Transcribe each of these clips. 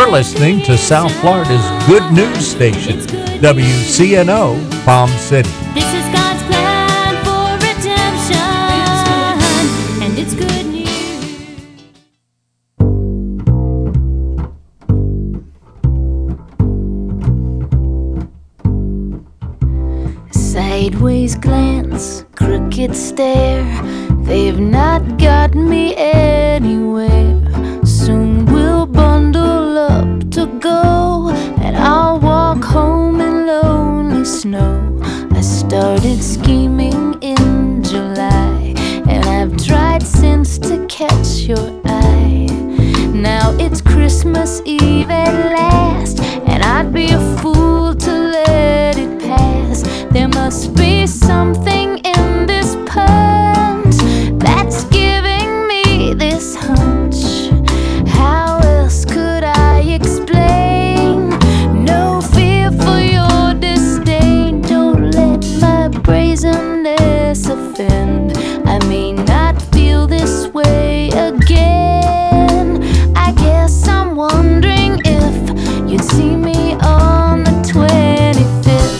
You're listening to South Florida's good news station, WCNO, Palm City. This is God's plan for redemption, and it's good news. Sideways glance, crooked stare, they've not got me anywhere. Soon we'll bundle up to go, and I'll walk home in lonely snow. I started scheming in July, and I've tried since to catch your eye. Now it's Christmas Eve at last, and I'd be a fool to let it pass. There must be something in this punch that's giving me this hunch. How else could I explain? No fear for your disdain. Don't let my brazenness offend. I may not feel this way again. I guess I'm wondering if you'd see me on the 25th.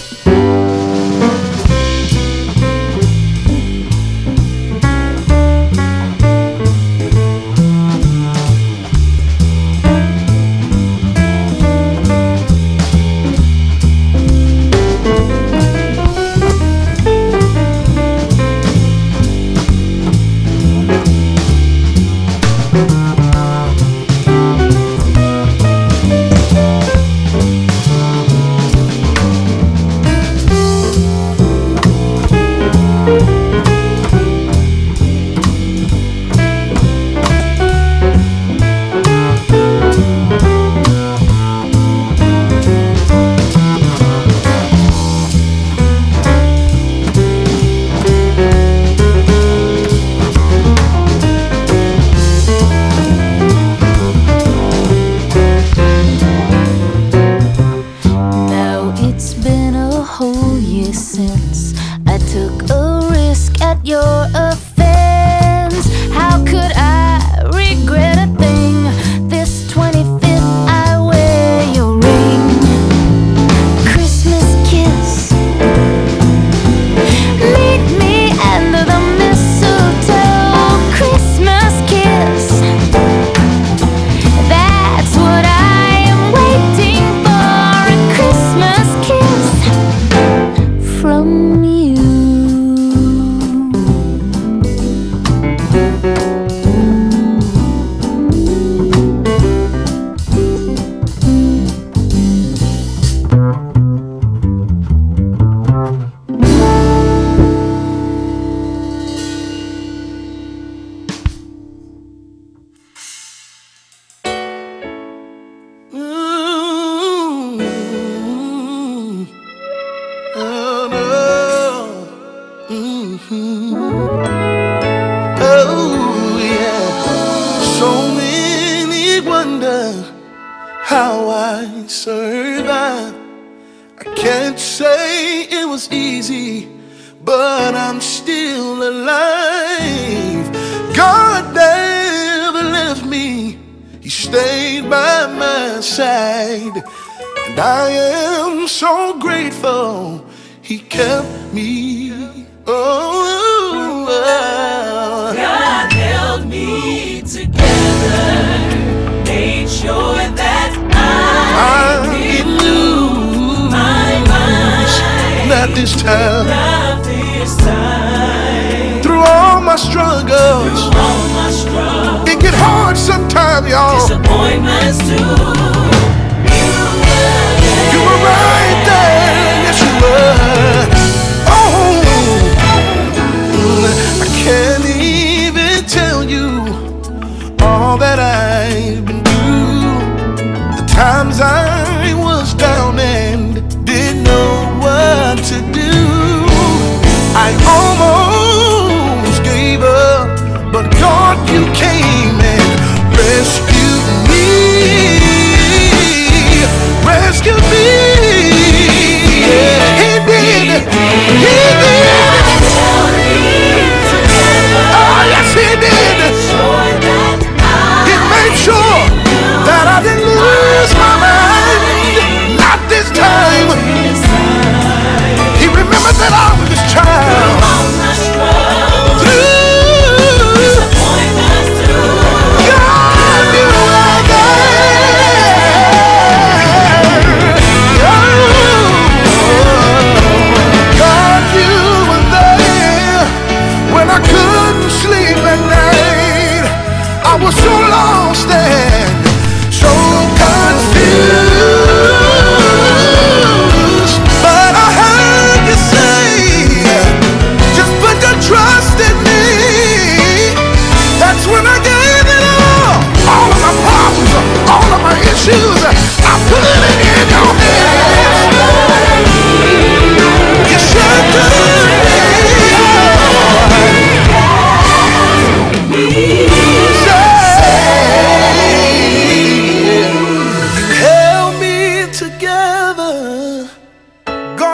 You came and rescued me.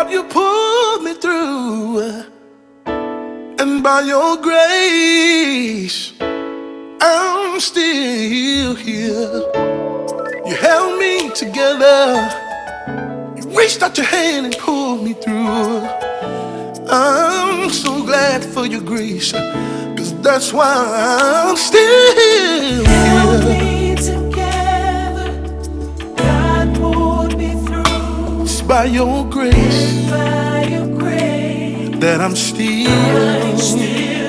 Lord, you pulled me through, and by your grace, I'm still here. You held me together, you reached out your hand and pulled me through. I'm so glad for your grace, 'cause that's why I'm still here. Held me together, God pulled me through. It's by your grace, that I'm still here.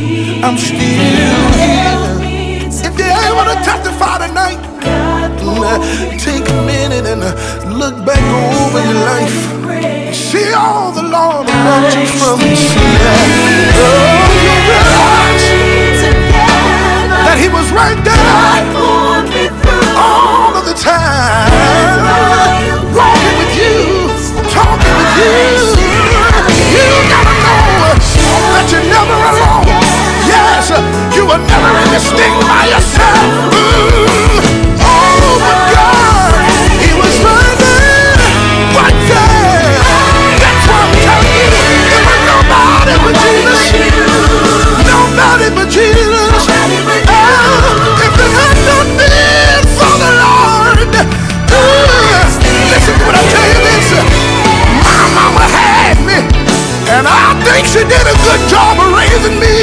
If you're able to testify tonight, take a minute and look back over your life. See all the Lord brought you from. Oh, you realize that He was right there all of the time, walking with you, talking with you. You gotta know that you're never alone. Yes, you were never in this thing by yourself. Oh, but God, He was right there, right there. That's why I'm telling you, it was nobody but Jesus. Nobody but Jesus. Oh, if it had not been for the Lord, listen to what I tell you this. My mama had me, and I think she did a good job of raising me.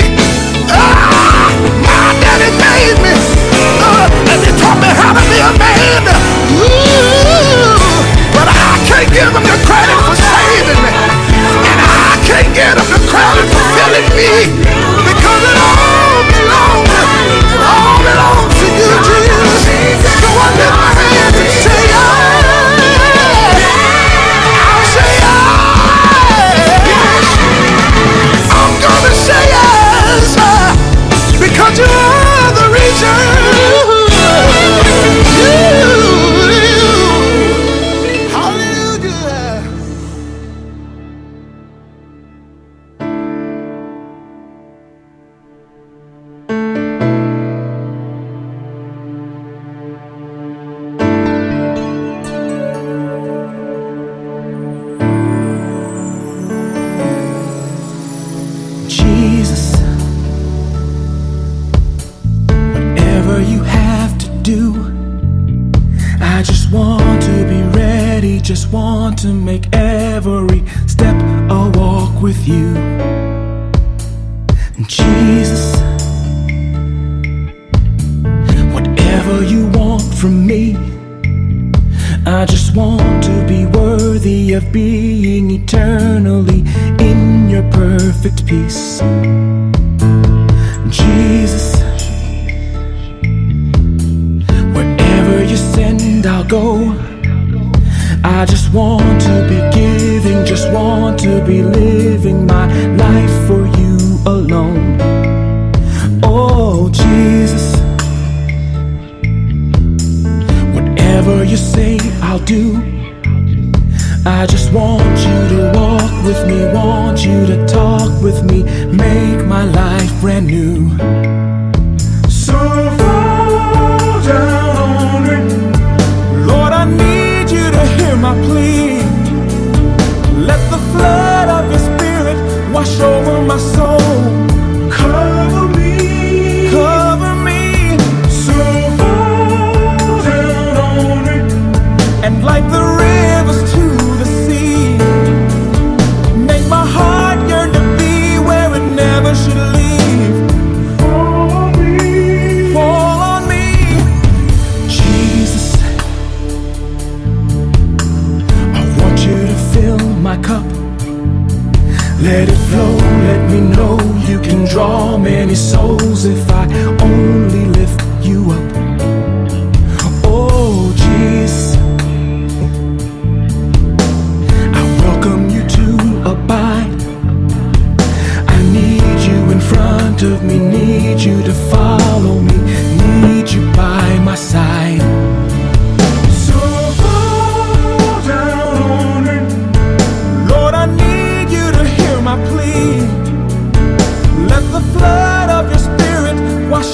My daddy made me, and he taught me how to be a man. But I can't give him the credit for saving me, and I can't give him the credit for filling me, because it all belongs to you, Jesus. So I lift my hands and say, I'll say I'm gonna say yes, because you are the reason. Hallelujah. Jesus, whatever you have to do, I just want to be ready, just want to make every step a walk with you. Jesus, whatever you want from me, I just want to be worthy of being eternally in your perfect peace. Jesus, wherever you send, I'll go. I just want to be giving, just want to be living my life for you alone. Oh, Jesus, whatever you say, I'll do. I just want you to walk with me, want you to talk with me, make my life brand new. So fall down on it, Lord, I need you to hear my plea. Let the flood of your spirit wash over my soul. Cover me, cover me. So fall down on it, and like the rivers to the sea, make my heart yearn to be where it never should leave. Fall on me, fall on me. Jesus, I want you to fill my cup. Let it flow, let me know you can draw many souls if I only lift you up. Oh, Jesus, I welcome you to abide. I need you in front of me, need you to follow me, need you by my side. So fall down on it, Lord, I need you to hear my plea. Let the flood of your spirit wash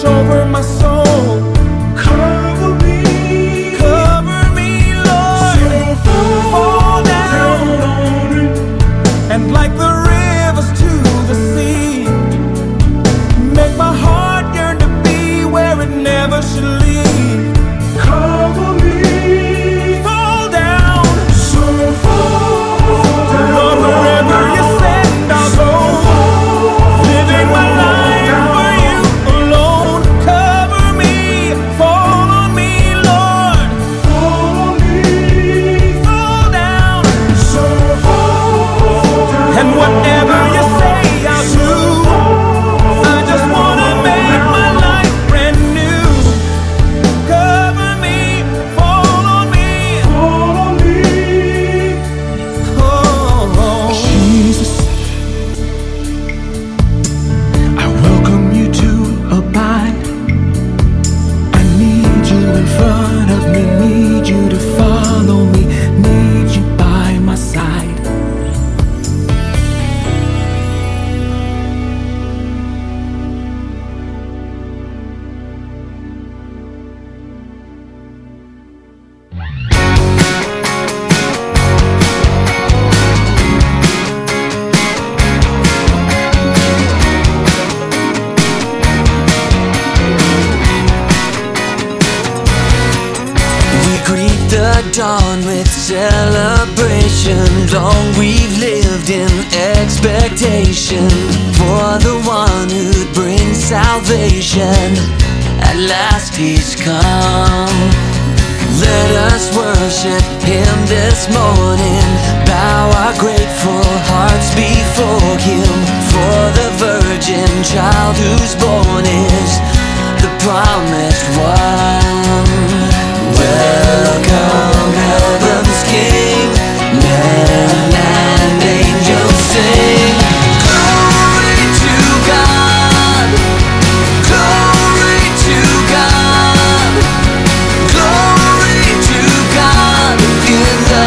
nation long we've lived in expectation for the one who brings salvation. At last he's come. Let us worship him this morning. Bow our grateful hearts before him. For the virgin child who's born is the promised one. Welcome, heaven's King. Men and angels sing. Glory to God. Glory to God. Glory to God in the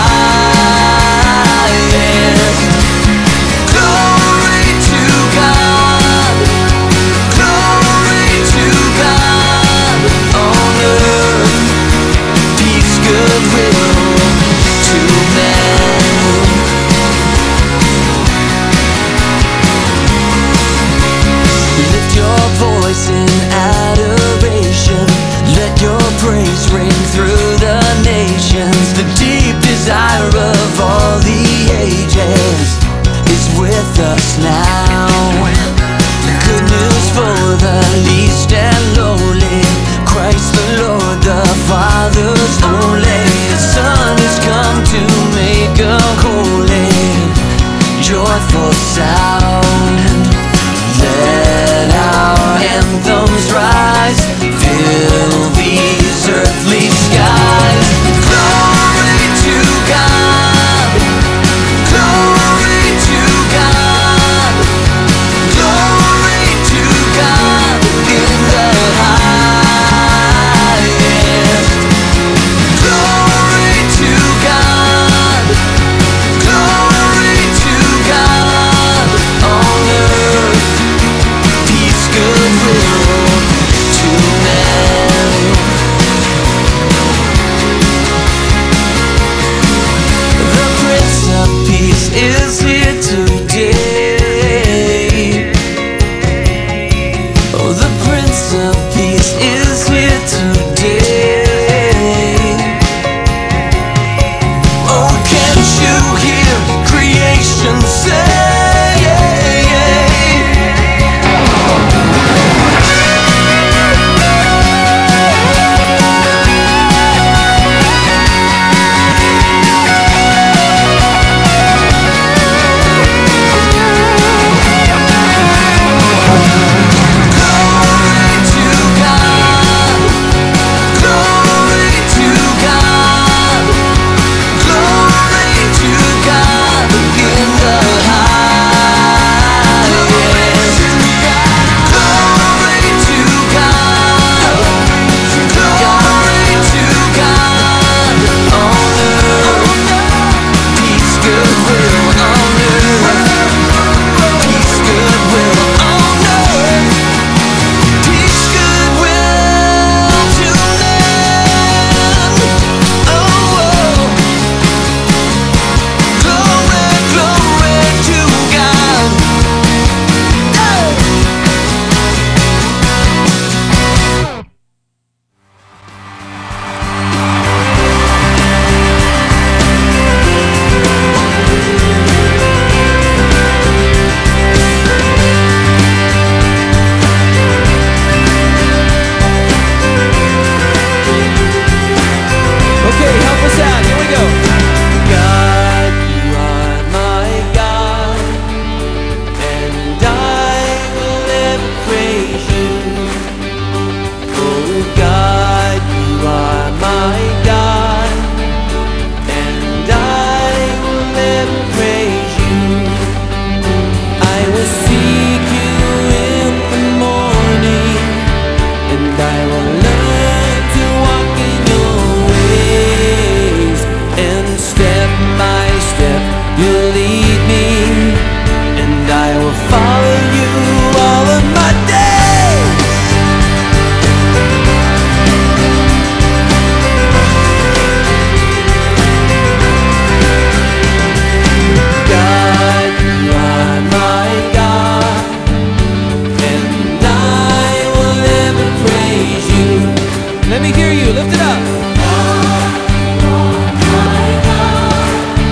highest. Glory to God. Glory to God on earth. Peace, goodwill to men. Lift your voice in adoration. Let your praise ring through the nations. The deep desire of all the ages is with us now. Good news for the least and lowly. Christ the Lord, the Father's only Son, has come to make a holy, joyful sound. Let our anthems rise, fill these earthly skies. Glory to God. Glory to God. Glory to God in the highest. Glory to God. Glory to God on earth. Peace, goodwill to men. The Prince of Peace is here today. Oh, the Prince of Peace is here today. Oh, can't you hear creation say? Let me hear you. Lift it up.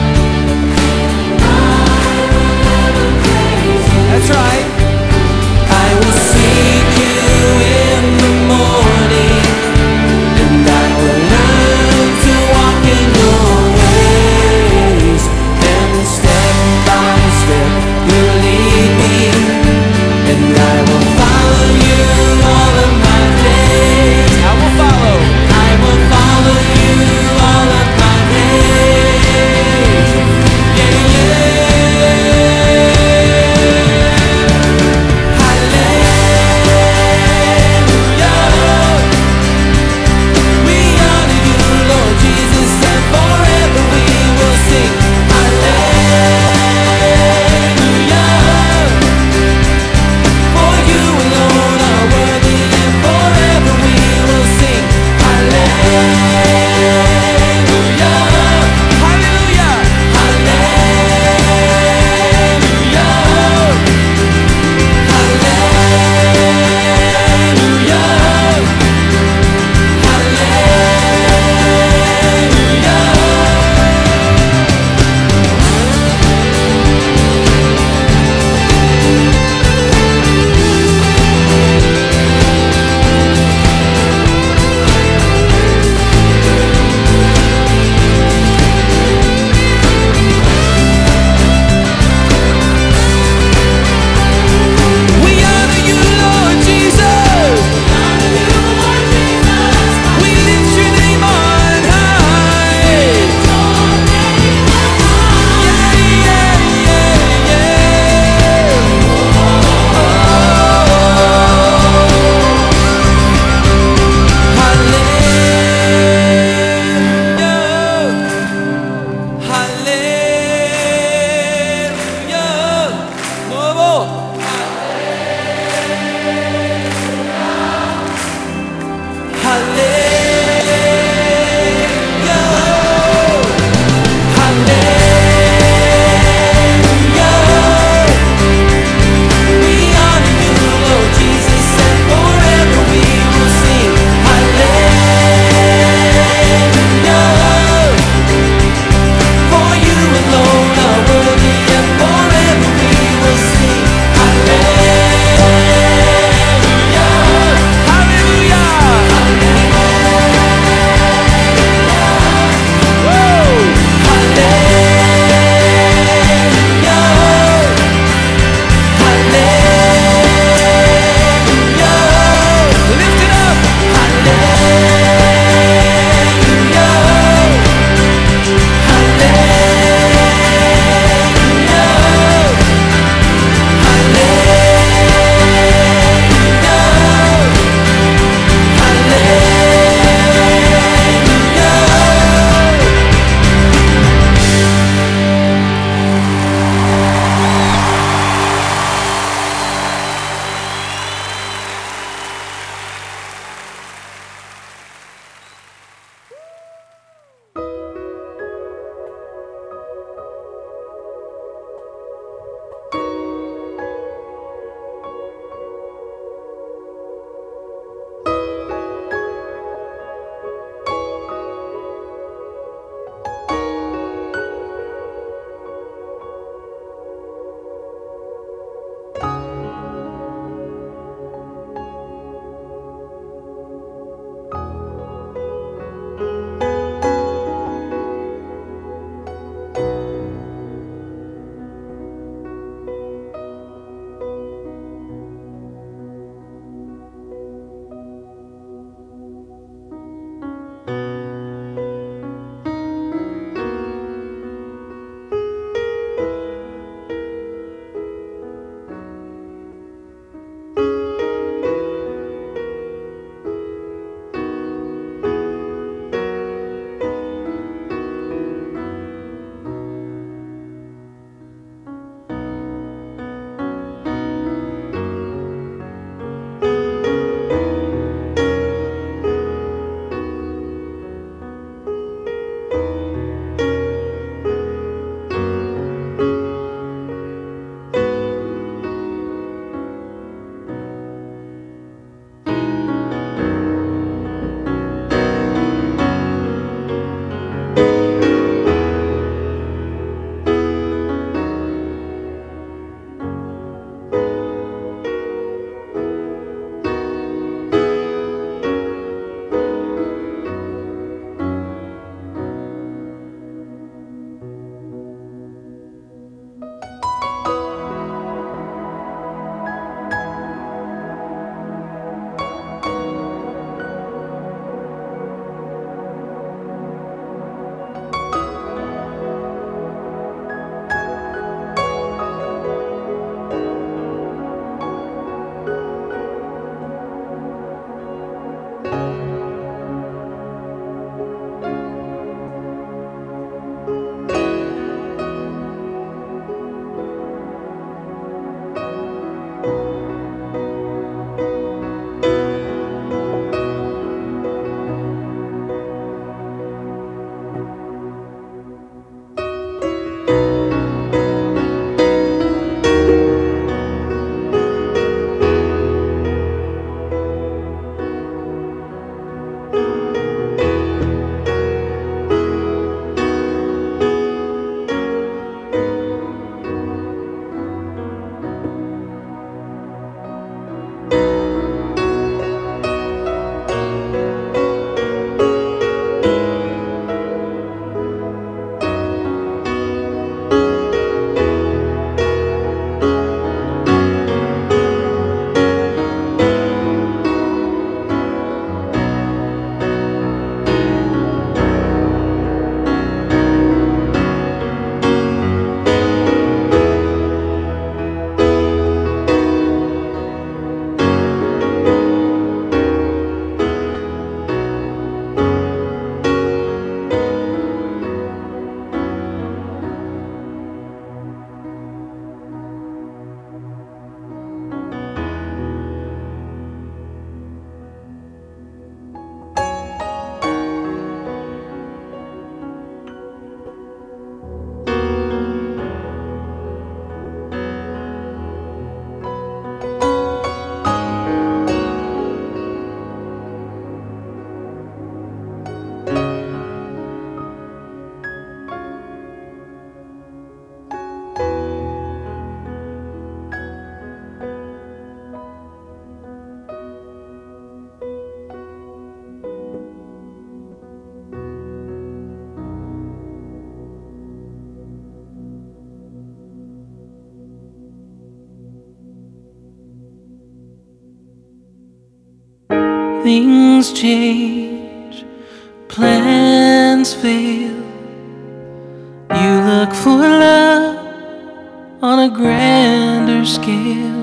things change, plans fail. You look for love on a grander scale.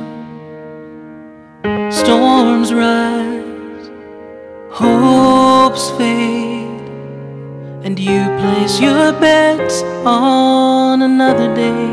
Storms rise, hopes fade, and you place your bets on another day.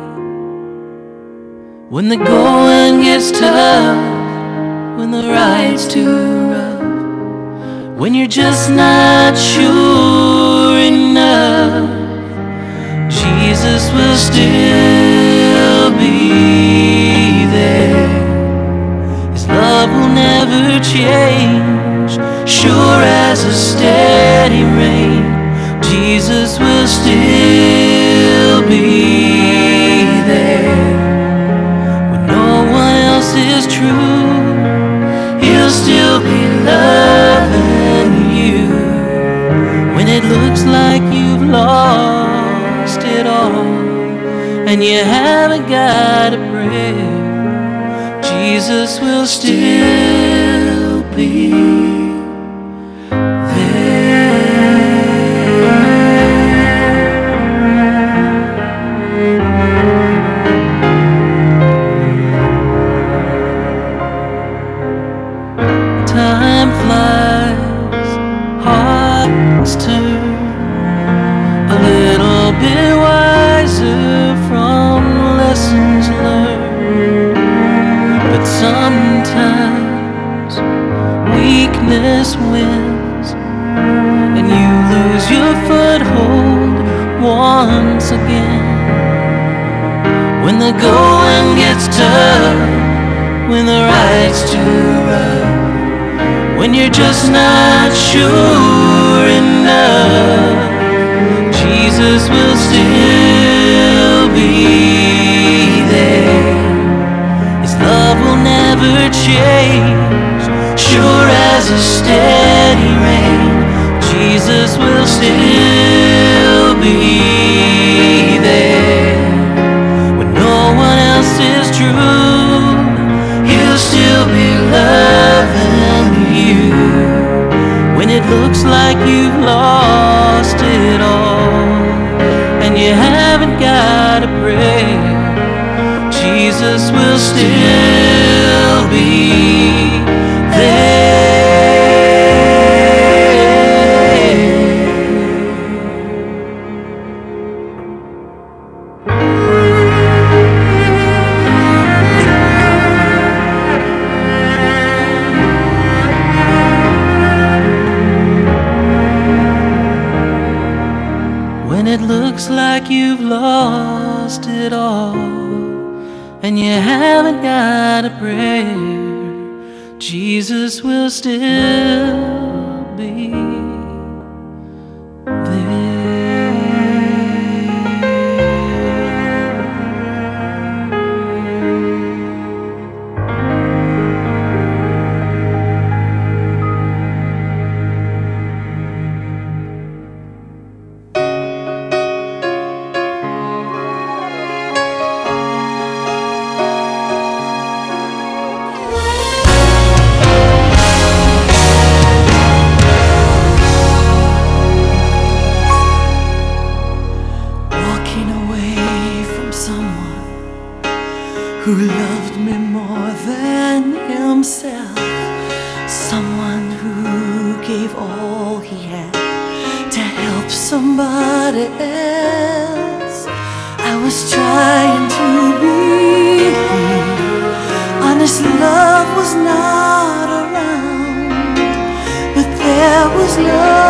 When the going gets tough, when the ride's too rough, when you're just not sure enough, Jesus will still be there. His love will never change, sure as a steady rain. Jesus will still be there. When no one else is true, He'll still be loving you. When it looks like you've lost it all and you haven't got a prayer, Jesus will still be wins, and you lose your foothold once again. When the going gets tough, when the ride's too rough, when you're just not sure enough, Jesus will still be there. His love will never change, sure as a steady rain. Jesus will still be there. When no one else is true, He'll still be loving you. When it looks like you've lost it all and you haven't got a prayer, Jesus will still be there. When it looks like you've lost it all and you haven't got a prayer, Jesus will still be who loved me more than himself, someone who gave all he had to help somebody else. I was trying to be free, honest love was not around, but there was love